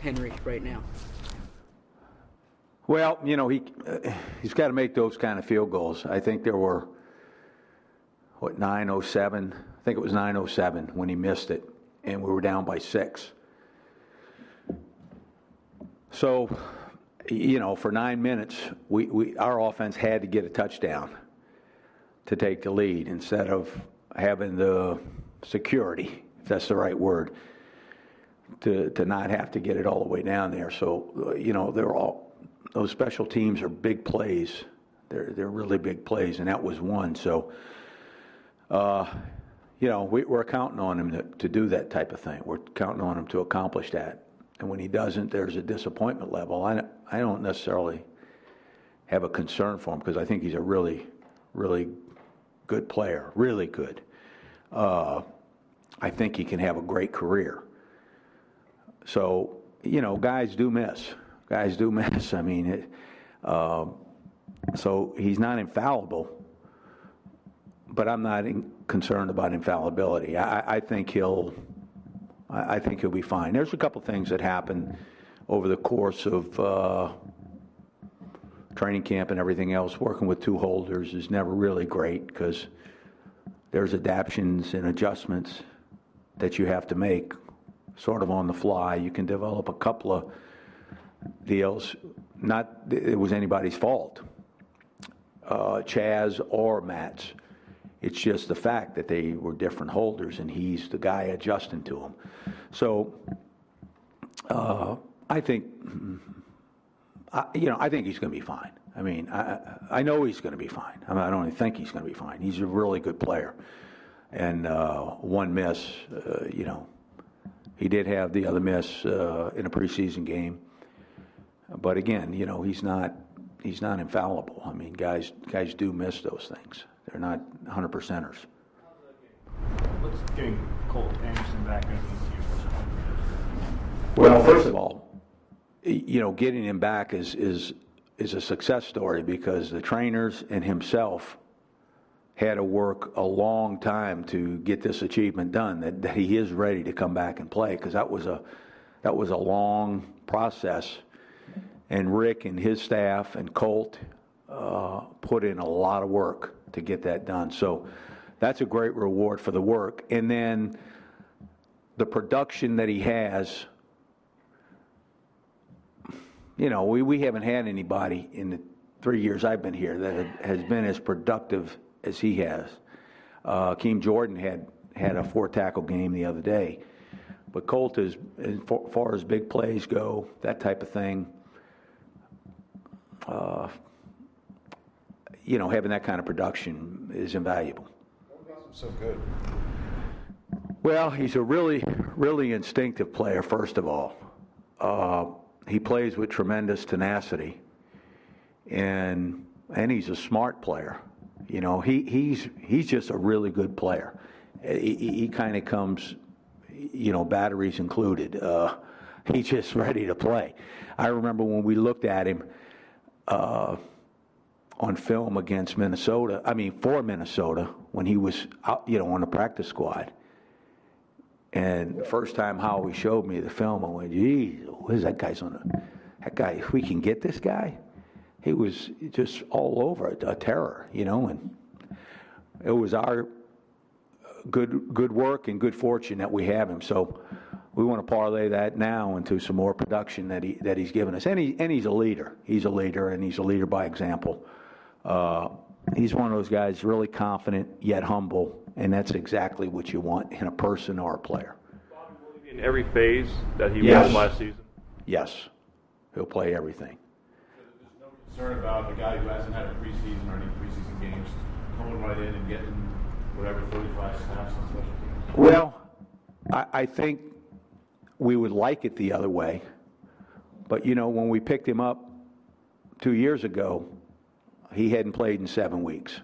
Henry right now? Well, you know, he's got to make those kind of field goals. I think there were, 9:07? I think it was 9:07 when he missed it, and we were down by 6. So, you know, for 9 minutes, our offense had to get a touchdown to take the lead instead of having the security, if that's the right word, to not have to get it all the way down there. So, you know, those special teams are big plays. They're really big plays, and that was one. So, you know, we're counting on him to do that type of thing. We're counting on him to accomplish that. And when he doesn't, there's a disappointment level. I don't necessarily have a concern for him because I think he's a really, really good player, really good. I think he can have a great career. So, you know, guys do miss. I mean, so he's not infallible, but I'm not concerned about infallibility. I think he'll be fine. There's a couple things that happen over the course of training camp and everything else. Working with two holders is never really great because there's adaptations and adjustments that you have to make sort of on the fly. You can develop a couple of deals. Not that it was anybody's fault, Chaz or Matt's. It's just the fact that they were different holders, and he's the guy adjusting to them. So I think, I think he's going to be fine. I mean, I know he's going to be fine. I mean, I don't even think he's going to be fine. He's a really good player. And one miss, you know, he did have the other miss in a preseason game. But again, you know, he's not infallible. I mean, guys do miss those things. They're not 100%ers. What's getting Colt Anderson back into the team? Well, first of all, you know, getting him back is a success story because the trainers and himself had to work a long time to get this achievement done. That he is ready to come back and play because that was a long process. And Rick and his staff and Colt put in a lot of work to get that done. So that's a great reward for the work. And then the production that he has, you know, we haven't had anybody in the 3 years I've been here that has been as productive as he has. Keem Jordan had a 4-tackle game the other day. But Colt is, as far as big plays go, that type of thing, you know, having that kind of production is invaluable. What makes him so good? Well, he's a really, really instinctive player, first of all. He plays with tremendous tenacity, and he's a smart player. You know, he's just a really good player. He kind of comes, you know, batteries included. He's just ready to play. I remember when we looked at him on film against Minnesota, for Minnesota, when he was out, you know, on the practice squad. And the first time Howie showed me the film, I went, geez, what is that guy's that guy, if we can get this guy? He was just all over it, a terror, you know, and it was our good work and good fortune that we have him. So we want to parlay that now into some more production that he's given us. And he's a leader. He's a leader, and he's a leader by example. He's one of those guys really confident yet humble, and that's exactly what you want in a person or a player. Bobby, will he be in every phase that he was last season? Yes. He'll play everything. There's no concern about a guy who hasn't had a preseason or any preseason games coming right in and getting whatever 35 snaps on special teams? Well, I think we would like it the other way. But, you know, when we picked him up 2 years ago, he hadn't played in 7 weeks.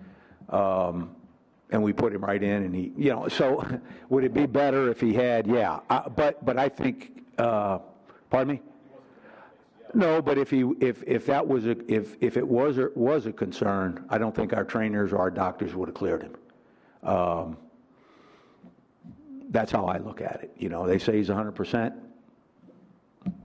And we put him right in, and he, you know, so would it be better if he had? Yeah. But I think, pardon me? No, but if that was if it was a concern, I don't think our trainers or our doctors would have cleared him. That's how I look at it. You know, they say he's 100%.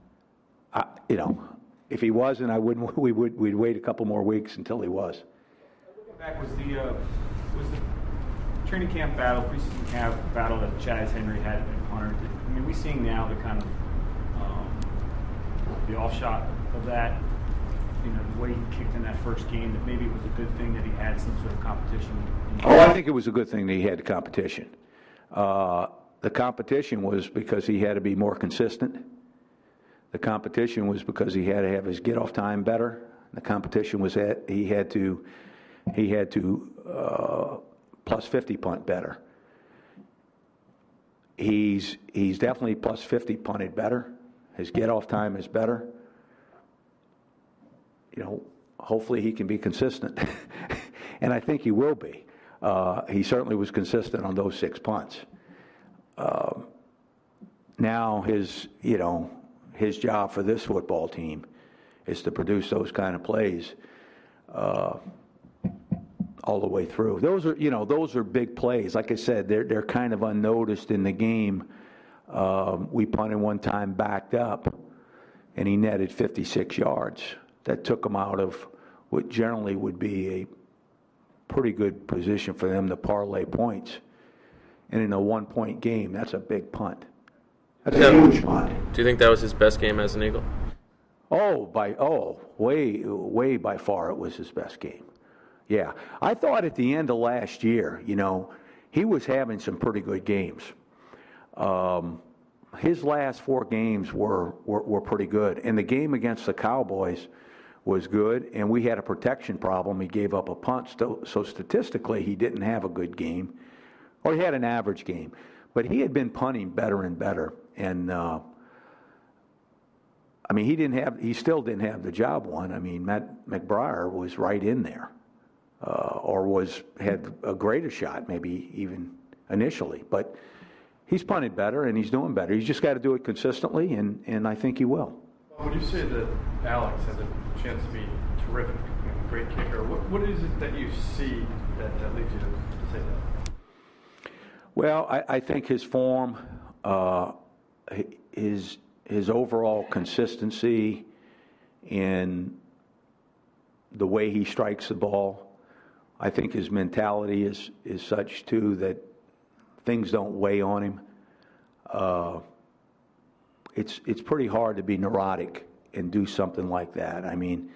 if he wasn't, I wouldn't. We'd wait a couple more weeks until he was. Looking back, was the training camp battle, preseason camp battle that Chaz Henry had and Hunter? I mean, we seeing now the kind of the off shot of that. The way he kicked in that first game, that maybe it was a good thing that he had some sort of competition. I think it was a good thing that he had the competition. The competition was because he had to be more consistent. The competition was because he had to have his get-off time better. The competition was that he had to plus 50 punt better. He's definitely plus 50 punted better. His get-off time is better. Hopefully he can be consistent, and I think he will be. He certainly was consistent on those 6 punts. Now his job for this football team is to produce those kind of plays all the way through. Those are big plays. Like I said, they're kind of unnoticed in the game. We punted one time, backed up, and he netted 56 yards. That took him out of what generally would be a pretty good position for them to parlay points. And in a 1-point game, that's a big punt. That's a huge punt. Do you think that was his best game as an Eagle? Way by far it was his best game. Yeah. I thought at the end of last year, he was having some pretty good games. His last 4 games were pretty good. And the game against the Cowboys was good, and we had a protection problem. He gave up a punt, so statistically he didn't have a good game, or he had an average game. But he had been punting better and better, and he still didn't have the job won. I mean, Matt McBriar was right in there, or had a greater shot, maybe even initially. But he's punted better, and he's doing better. He's just got to do it consistently, and I think he will. Would you say that Alex has a chance to be terrific, great kicker? What is it that you see that leads you to say that? Well, I think his form, his overall consistency in the way he strikes the ball. I think his mentality is such too that things don't weigh on him. It's pretty hard to be neurotic and do something like that. I mean,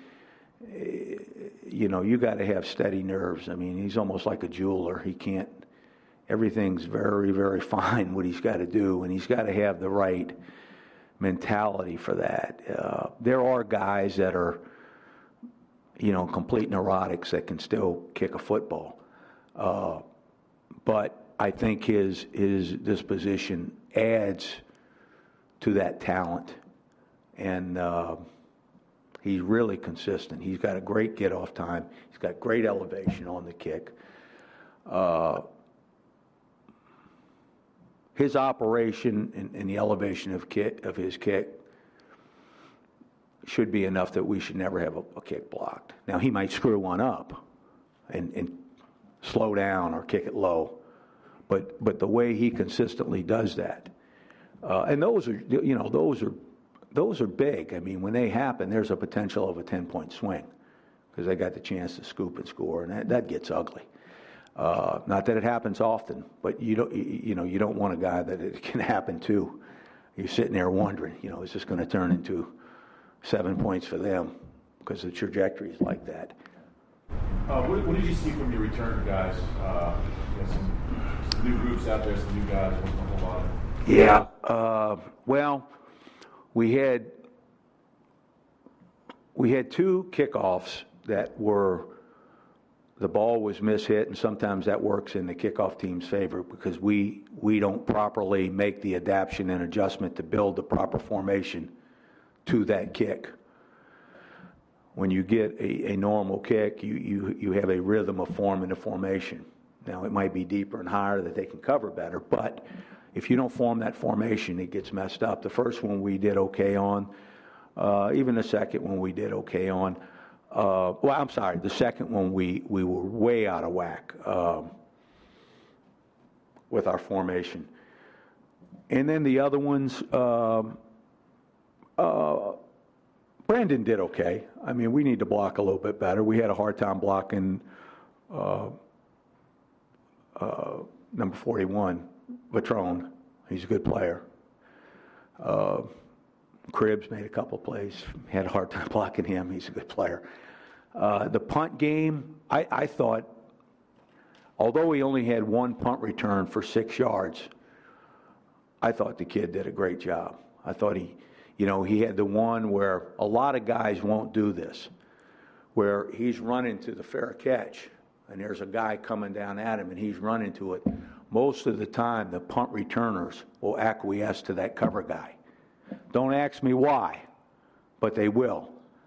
you got to have steady nerves. I mean, he's almost like a jeweler. He can't. Everything's very, very fine what he's got to do, and he's got to have the right mentality for that. There are guys that are, complete neurotics that can still kick a football. But I think his disposition adds to that talent, and he's really consistent. He's got a great get-off time. He's got great elevation on the kick. His operation and the elevation of his kick should be enough that we should never have a kick blocked. Now, he might screw one up and slow down or kick it low, but the way he consistently does that, and those are big. I mean, when they happen, there's a potential of a 10-point swing because they got the chance to scoop and score, and that gets ugly. Not that it happens often, but you don't want a guy that it can happen to. You're sitting there wondering, is this going to turn into 7 points for them because the trajectory is like that. What did you see from your return guys? Some new groups out there, some new guys. Wasn't a whole lot of. Yeah. Well, we had 2 kickoffs that were. The ball was mishit, and sometimes that works in the kickoff team's favor because we don't properly make the adaptation and adjustment to build the proper formation to that kick. When you get a normal kick, you have a rhythm of form and a formation. Now, it might be deeper and higher that they can cover better, but if you don't form that formation, it gets messed up. The first one we did okay on, even the second one we did okay on. The second one we were way out of whack with our formation. And then the other ones, Brandon did okay. I mean, we need to block a little bit better. We had a hard time blocking number 41, Vatrone. He's a good player. Cribbs made a couple plays. Had a hard time blocking him. He's a good player. The punt game, I thought, although he only had one punt return for 6 yards, I thought the kid did a great job. I thought he had the one where a lot of guys won't do this, where he's running to the fair catch, and there's a guy coming down at him, and he's running to it. Most of the time, the punt returners will acquiesce to that cover guy. Don't ask me why, but they will.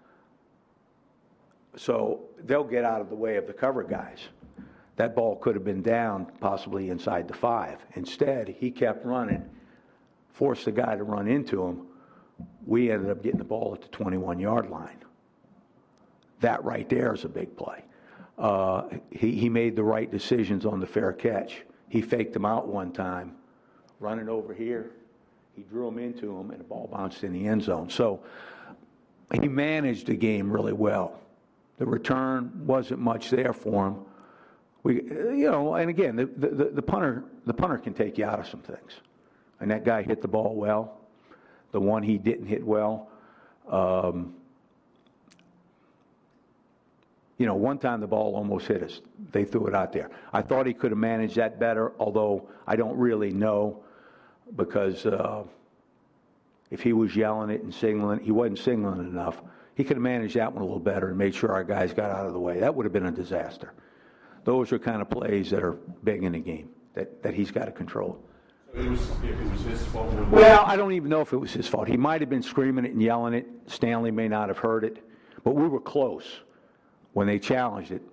So they'll get out of the way of the cover guys. That ball could have been down, possibly inside the 5. Instead, he kept running, forced the guy to run into him. We ended up getting the ball at the 21-yard line. That right there is a big play. He made the right decisions on the fair catch. He faked him out one time, running over here. He drew him into him, and the ball bounced in the end zone. So he managed the game really well. The return wasn't much there for him. And again, the punter can take you out of some things. And that guy hit the ball well. The one he didn't hit well. One time the ball almost hit us. They threw it out there. I thought he could have managed that better, although I don't really know, because if he was yelling it and signaling, he wasn't signaling enough. He could have managed that one a little better and made sure our guys got out of the way. That would have been a disaster. Those are kind of plays that are big in the game that he's got to control. If it was his fault. Well, I don't even know if it was his fault. He might have been screaming it and yelling it. Stanley may not have heard it, but we were close when they challenged it.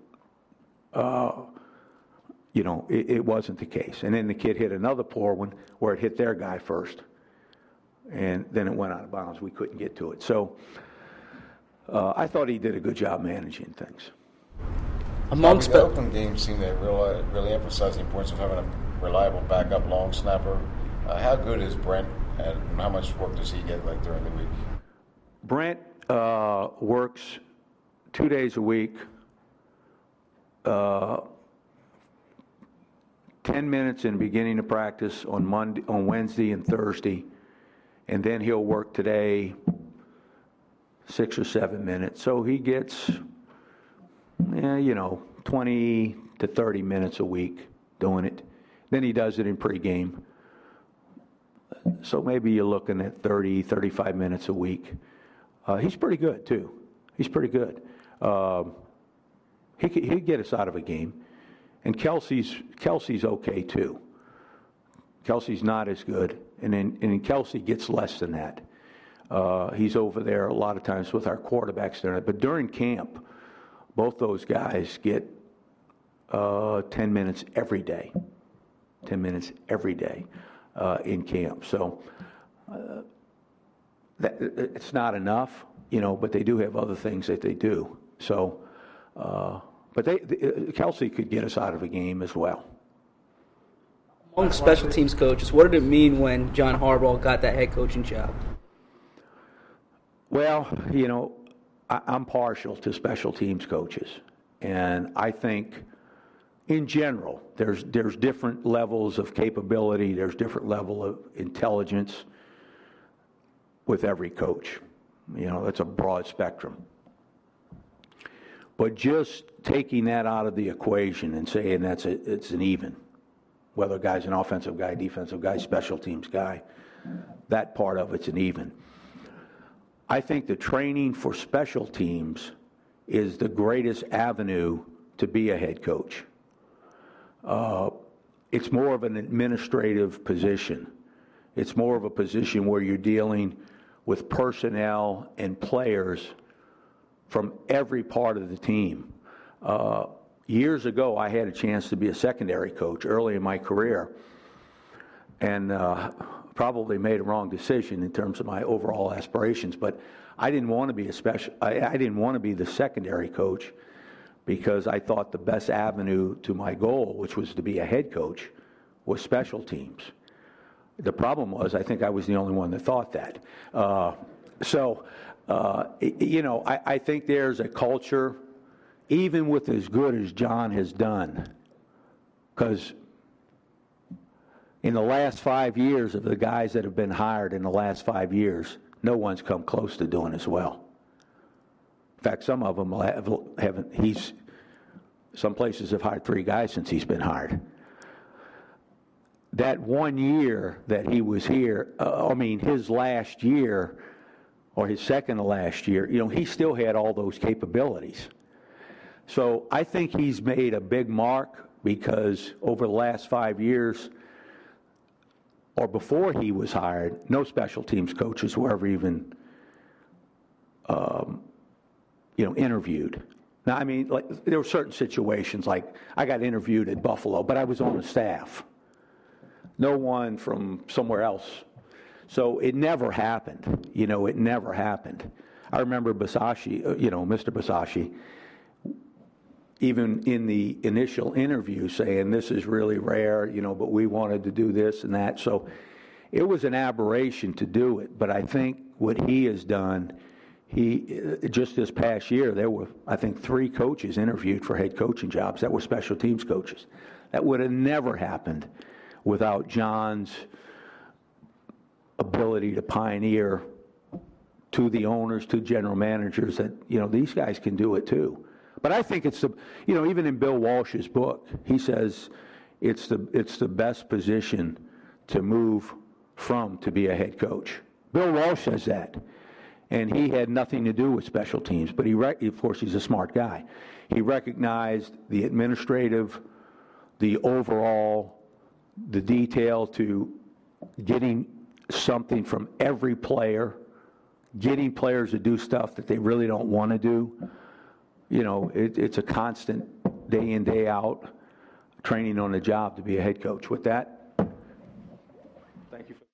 It wasn't the case. And then the kid hit another poor one where it hit their guy first, and then it went out of bounds. We couldn't get to it. So I thought he did a good job managing things. Amongst the Oakland game seemed to really emphasize the importance of having a reliable backup long snapper. How good is Brent, and how much work does he get during the week? Brent works 2 days a week, 10 minutes in the beginning of practice on Wednesday and Thursday, and then he'll work today 6 or 7 minutes. So he gets 20 to 30 minutes a week doing it. Then he does it in pregame. So maybe you're looking at 30, 35 minutes a week. He's pretty good, too. He's pretty good. He'd get us out of a game. And Kelsey's okay, too. Kelsey's not as good. And Kelsey gets less than that. He's over there a lot of times with our quarterbacks there. But during camp, both those guys get 10 minutes every day. 10 minutes every day in camp. So it's not enough, but they do have other things that they do. So, but Kelsey could get us out of a game as well. Among special teams coaches, what did it mean when John Harbaugh got that head coaching job? Well, I'm partial to special teams coaches, and I think in general there's different levels of capability, there's different level of intelligence with every coach. That's a broad spectrum. But just taking that out of the equation and saying it's an even, whether a guy's an offensive guy, defensive guy, special teams guy, that part of it's an even. I think the training for special teams is the greatest avenue to be a head coach. It's more of an administrative position. It's more of a position where you're dealing with personnel and players from every part of the team. Years ago, I had a chance to be a secondary coach early in my career, and probably made a wrong decision in terms of my overall aspirations. But I didn't want to be I didn't want to be the secondary coach, because I thought the best avenue to my goal, which was to be a head coach, was special teams. The problem was, I think I was the only one that thought that. So I think there's a culture, even with as good as John has done, because in the last 5 years of the guys that have been hired in the last 5 years, no one's come close to doing as well. In fact, some of them haven't. Some places have hired 3 guys since he's been hired. That 1 year that he was here, his last year, or his second to last year, he still had all those capabilities. So I think he's made a big mark because over the last 5 years, or before he was hired, no special teams coaches were ever even, interviewed. Now, there were certain situations, like I got interviewed at Buffalo, but I was on the staff. No one from somewhere else. So it never happened. It never happened. I remember Bisaccia, Mr. Bisaccia, even in the initial interview saying this is really rare, but we wanted to do this and that. So it was an aberration to do it. But I think what he has done, just this past year, there were, I think, 3 coaches interviewed for head coaching jobs that were special teams coaches. That would have never happened without John's ability to pioneer to the owners, to general managers, that, these guys can do it too. But I think it's even in Bill Walsh's book, he says it's the best position to move from to be a head coach. Bill Walsh says that. And he had nothing to do with special teams, but of course he's a smart guy. He recognized the administrative, the overall, the detail to getting something from every player, getting players to do stuff that they really don't want to do. It's a constant day in, day out training on the job to be a head coach. With that, thank you.